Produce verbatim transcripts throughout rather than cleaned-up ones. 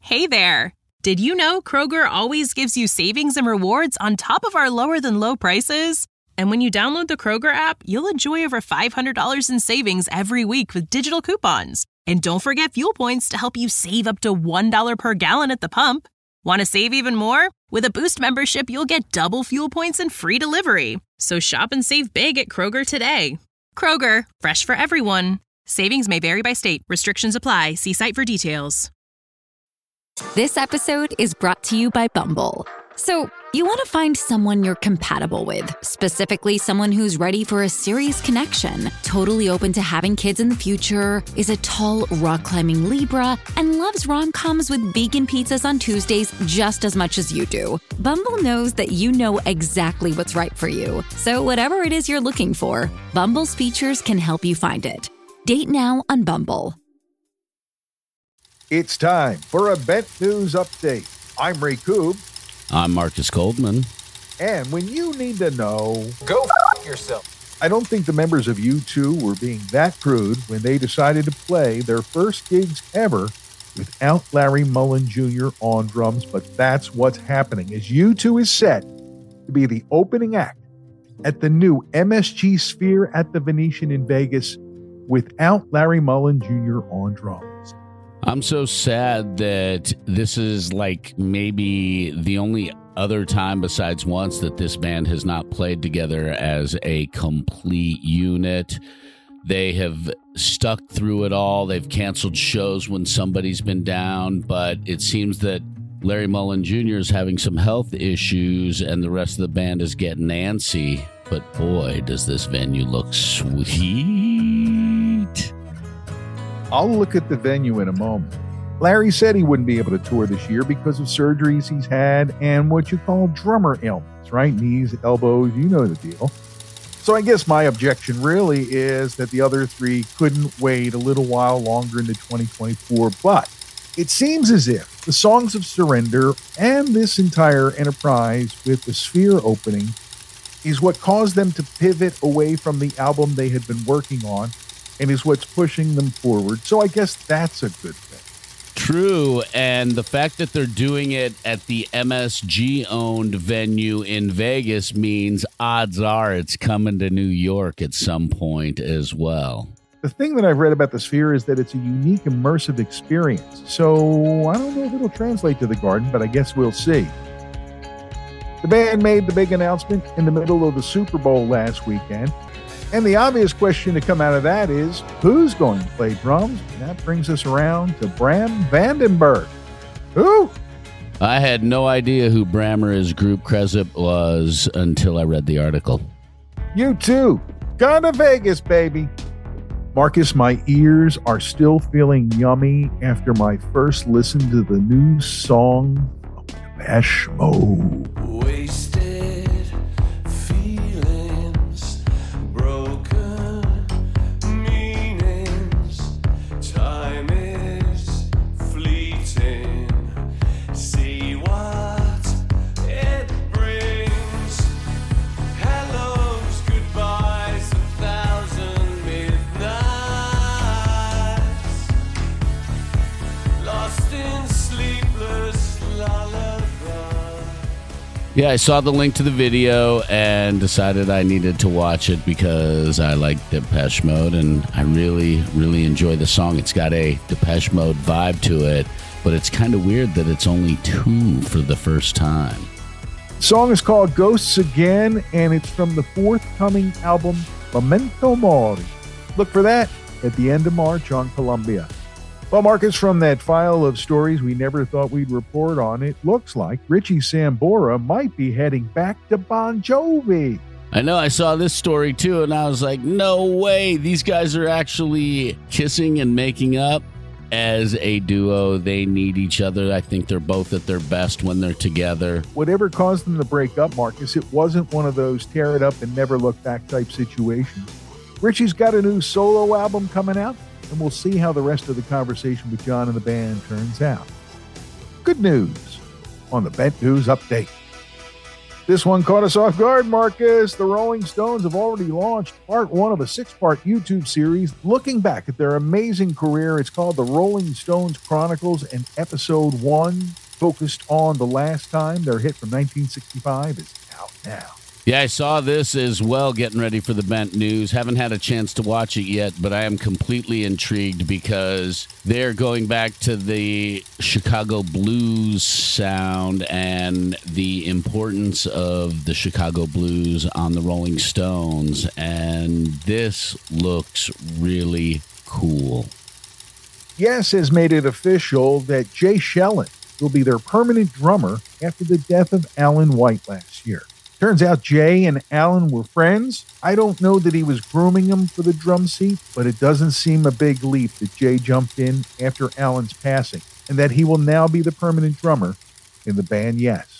Hey there! Did you know Kroger always gives you savings and rewards on top of our lower-than-low prices? And when you download the Kroger app, you'll enjoy over five hundred dollars in savings every week with digital coupons. And don't forget fuel points to help you save up to one dollar per gallon at the pump. Want to save even more? With a Boost membership, you'll get double fuel points and free delivery. So shop and save big at Kroger today. Kroger, fresh for everyone. Savings may vary by state. Restrictions apply. See site for details. This episode is brought to you by Bumble. So, you want to find someone you're compatible with, specifically someone who's ready for a serious connection, totally open to having kids in the future, is a tall, rock-climbing Libra, and loves rom-coms with vegan pizzas on Tuesdays just as much as you do. Bumble knows that you know exactly what's right for you. So whatever it is you're looking for, Bumble's features can help you find it. Date now on Bumble. It's time for a Bet News Update. I'm Ray Koob. I'm Marcus Goldman. And when you need to know, go f*** yourself. I don't think the members of U two were being that crude when they decided to play their first gigs ever without Larry Mullen Junior on drums, but that's what's happening as U two is set to be the opening act at the new M S G Sphere at the Venetian in Vegas without Larry Mullen Junior on drums. I'm so sad that this is like maybe the only other time besides once that this band has not played together as a complete unit. They have stuck through it all. They've canceled shows when somebody's been down, but it seems that Larry Mullen Junior is having some health issues and the rest of the band is getting antsy. But boy, does this venue look sweet. I'll look at the venue in a moment. Larry said he wouldn't be able to tour this year because of surgeries he's had and what you call drummer ailments, right? Knees, elbows, you know the deal. So I guess my objection really is that the other three couldn't wait a little while longer into twenty twenty-four, but it seems as if the Songs of Surrender and this entire enterprise with the Sphere opening is what caused them to pivot away from the album they had been working on and is what's pushing them forward. So I guess that's a good thing. True, and the fact that they're doing it at the M S G-owned venue in Vegas means odds are it's coming to New York at some point as well. The thing that I've read about the Sphere is that it's a unique, immersive experience. So I don't know if it'll translate to the Garden, but I guess we'll see. The band made the big announcement in the middle of the Super Bowl last weekend. And the obvious question to come out of that is, who's going to play drums? And that brings us around to Bram Vandenberg. Who? I had no idea who Bram or his group Krezip was until I read the article. You too. Gone to Vegas, baby. Marcus, my ears are still feeling yummy after my first listen to the new song from Depeche Mode. Wasted feelings, broken meanings, time is fleeting, see what it brings, hellos, goodbyes, a thousand midnights, lost in sleepless lullaby. Yeah, I saw the link to the video and decided I needed to watch it because I like Depeche Mode and I really, really enjoy the song. It's got a Depeche Mode vibe to it, but it's kind of weird that it's only two for the first time. The song is called Ghosts Again, and it's from the forthcoming album Memento Mori. Look for that at the end of March on Columbia. Well, Marcus, from that file of stories we never thought we'd report on, it looks like Richie Sambora might be heading back to Bon Jovi. I know, I saw this story too, and I was like, no way, these guys are actually kissing and making up as a duo. They need each other. I think they're both at their best when they're together. Whatever caused them to break up, Marcus, it wasn't one of those tear it up and never look back type situations. Richie's got a new solo album coming out, and we'll see how the rest of the conversation with John and the band turns out. Good news on the Bet News Update. This one caught us off guard, Marcus. The Rolling Stones have already launched part one of a six-part YouTube series looking back at their amazing career. It's called The Rolling Stones Chronicles, and episode one, focused on the last time their hit from nineteen sixty-five, is out now. Yeah, I saw this as well, getting ready for the Bent News. Haven't had a chance to watch it yet, but I am completely intrigued because they're going back to the Chicago blues sound and the importance of the Chicago blues on the Rolling Stones. And this looks really cool. Yes has made it official that Jay Shellen will be their permanent drummer after the death of Alan White last year. Turns out Jay and Alan were friends. I don't know that he was grooming him for the drum seat, but it doesn't seem a big leap that Jay jumped in after Alan's passing, and that he will now be the permanent drummer in the band Yes.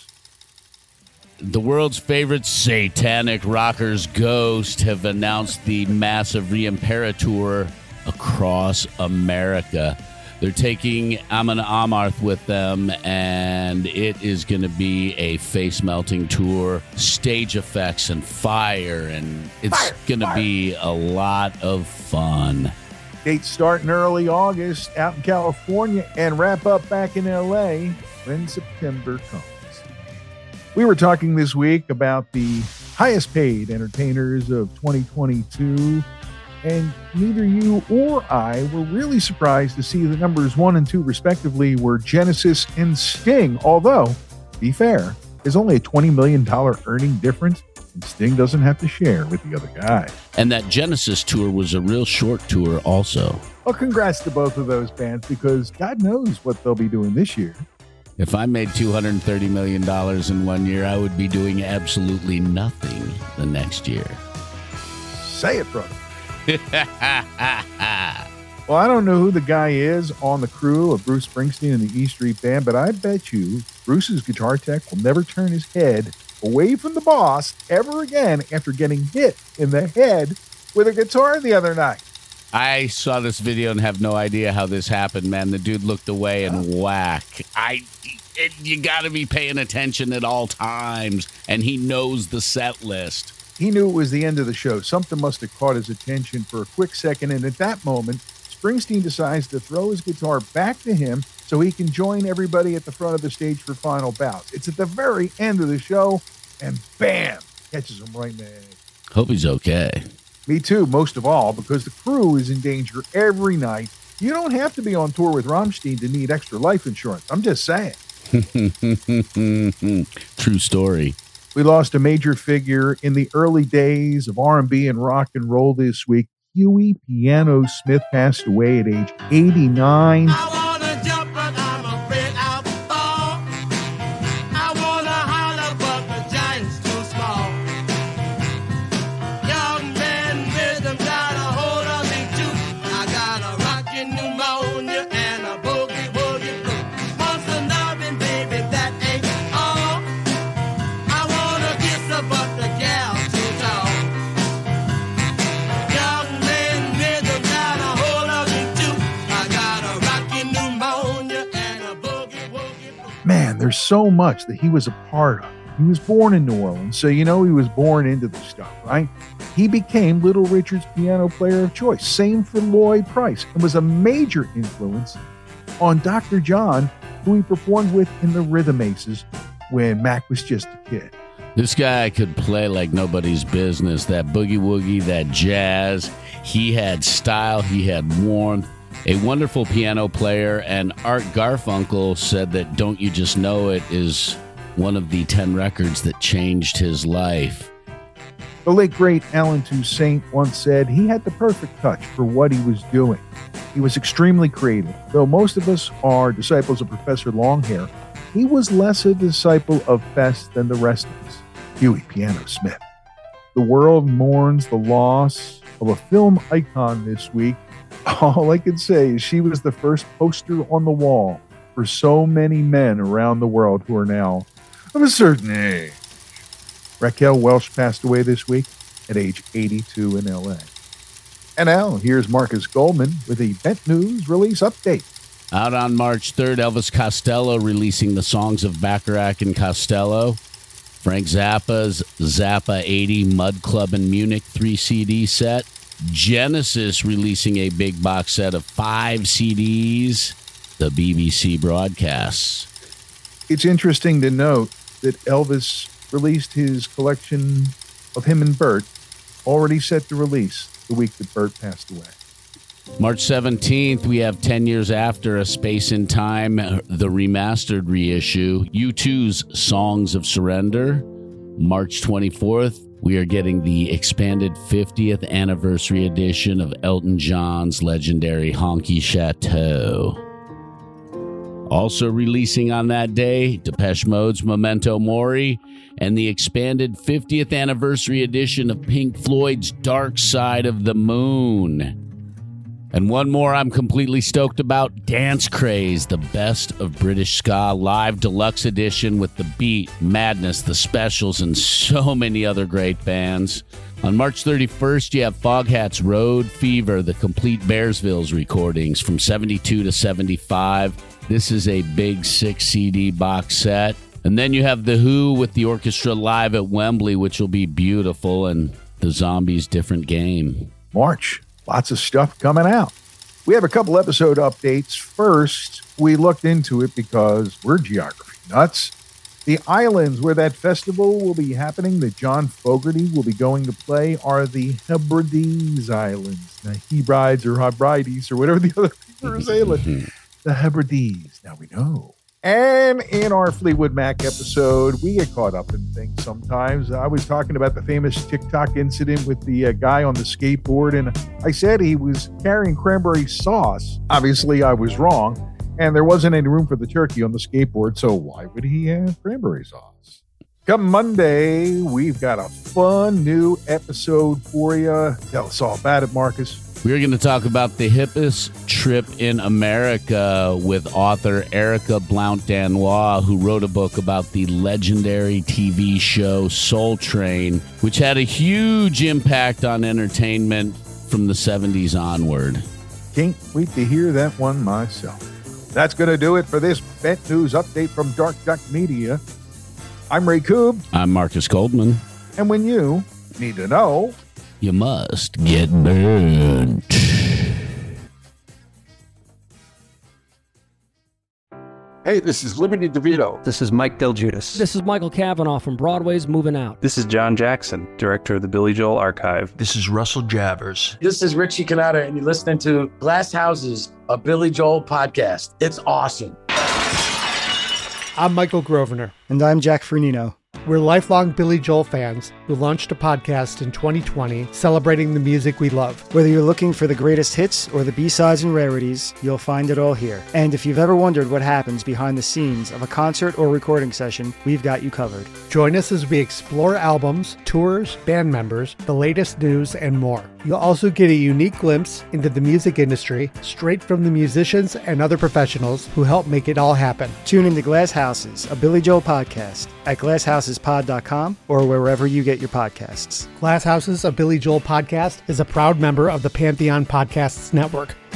The world's favorite satanic rockers, Ghost, have announced the massive Re-Impera tour across America. They're taking Amon Amarth with them, and it is going to be a face-melting tour, stage effects and fire, and it's going to be a lot of fun. Dates start in early August out in California and wrap up back in L A when September comes. We were talking this week about the highest-paid entertainers of twenty twenty-two, and neither you or I were really surprised to see the numbers one and two, respectively, were Genesis and Sting. Although, to be fair, there's only a twenty million dollars earning difference, and Sting doesn't have to share with the other guy. And that Genesis tour was a real short tour also. Well, congrats to both of those bands, because God knows what they'll be doing this year. If I made two hundred thirty million dollars in one year, I would be doing absolutely nothing the next year. Say it, brother. Well, I don't know who the guy is on the crew of Bruce Springsteen and the E Street Band, but I bet you Bruce's guitar tech will never turn his head away from the boss ever again after getting hit in the head with a guitar the other night. I saw this video and have no idea how this happened, man. The dude looked away and whack. I, it, you got to be paying attention at all times, and he knows the set list. He knew it was the end of the show. Something must have caught his attention for a quick second, and at that moment, Springsteen decides to throw his guitar back to him so he can join everybody at the front of the stage for final bows. It's at the very end of the show, and bam, catches him right in the head. Hope he's okay. Me too, most of all, because the crew is in danger every night. You don't have to be on tour with Rammstein to need extra life insurance. I'm just saying. True story. We lost a major figure in the early days of R and B and rock and roll this week. Huey Piano Smith passed away at age eighty-nine. I wanna jump, but I'm afraid I'll fall. I wanna holler, but the giant's too small. Young man rhythm got a hold of me too. I got a rockin' pneumonia and a boogie woogie blue. Monster loving, baby, that ain't all. I wanna kiss her, but the gal's too tall. Young man rhythm got a hold of me too. I got a rockin' pneumonia and a boogie woogie blue. Man, there's so much that he was a part of. He was born in New Orleans, so you know he was born into the stuff, right? He became Little Richard's piano player of choice. Same for Lloyd Price, and was a major influence on Doctor John, who he performed with in the Rhythm Aces when Mac was just a kid. This guy could play like nobody's business. That boogie woogie, that jazz. He had style. He had warmth. A wonderful piano player. And Art Garfunkel said that Don't You Just Know It is one of the ten records that changed his life. The late, great Alan Toussaint once said he had the perfect touch for what he was doing. He was extremely creative. Though most of us are disciples of Professor Longhair, he was less a disciple of Fest than the rest of us. Huey Piano Smith. The world mourns the loss of a film icon this week. All I can say is she was the first poster on the wall for so many men around the world who are now of a certain age. Raquel Welch passed away this week at age eighty-two in L A. And now, here's Marcus Goldman with a Bent News release update. Out on March third, Elvis Costello releasing the songs of Bacharach and Costello. Frank Zappa's Zappa eighty Mud Club in Munich three C D set. Genesis releasing a big box set of five C Ds. The B B C broadcasts. It's interesting to note that Elvis released his collection of him and Bert, already set to release the week that Bert passed away. March seventeenth, we have ten years after A Space in Time, the remastered reissue, U two's Songs of Surrender. March twenty-fourth, we are getting the expanded fiftieth anniversary edition of Elton John's legendary Honky Chateau. Also releasing on that day, Depeche Mode's Memento Mori and the expanded fiftieth anniversary edition of Pink Floyd's Dark Side of the Moon. And one more I'm completely stoked about, Dance Craze, the best of British ska live deluxe edition with The Beat, Madness, The Specials, and so many other great bands. On March thirty-first, you have Foghat's Road Fever, the complete Bearsville's recordings from seventy-two to seventy-five. This is a big six C D box set. And then you have The Who with the orchestra live at Wembley, which will be beautiful, and The Zombies' Different Game. March. Lots of stuff coming out. We have a couple episode updates. First, we looked into it because we're geography nuts. The islands where that festival will be happening, that John Fogerty will be going to play, are the Hebrides Islands. The Hebrides or Hebrides or whatever the other people are saying. The Hebrides. Now we know. And in our Fleetwood Mac episode, we get caught up in things sometimes. I was talking about the famous TikTok incident with the uh, guy on the skateboard, and I said he was carrying cranberry sauce. Obviously, I was wrong, and there wasn't any room for the turkey on the skateboard, so why would he have cranberry sauce? Come Monday, we've got a fun new episode for you. Tell us all about it, Marcus. We're going to talk about the hippest trip in America with author Erica Blount-Danois, who wrote a book about the legendary T V show Soul Train, which had a huge impact on entertainment from the seventies onward. Can't wait to hear that one myself. That's going to do it for this Bent News update from Dark Duck Media. I'm Ray Koob. I'm Marcus Goldman. And when you need to know, you must get burnt. Hey, this is Liberty DeVito. This is Mike Del Giudice. This is Michael Cavanaugh from Broadway's Moving Out. This is John Jackson, director of the Billy Joel Archive. This is Russell Javers. This is Richie Canada, and you're listening to Glass Houses, a Billy Joel podcast. It's awesome. I'm Michael Grosvenor. And I'm Jack Fernino. We're lifelong Billy Joel fans who launched a podcast in twenty twenty celebrating the music we love. Whether you're looking for the greatest hits or the B-sides and rarities, you'll find it all here. And if you've ever wondered what happens behind the scenes of a concert or recording session, we've got you covered. Join us as we explore albums, tours, band members, the latest news, and more. You'll also get a unique glimpse into the music industry straight from the musicians and other professionals who help make it all happen. Tune into Glass Houses, a Billy Joel podcast at glass houses pod dot com or wherever you get your podcasts. Glass Houses, a Billy Joel podcast is a proud member of the Pantheon Podcasts Network.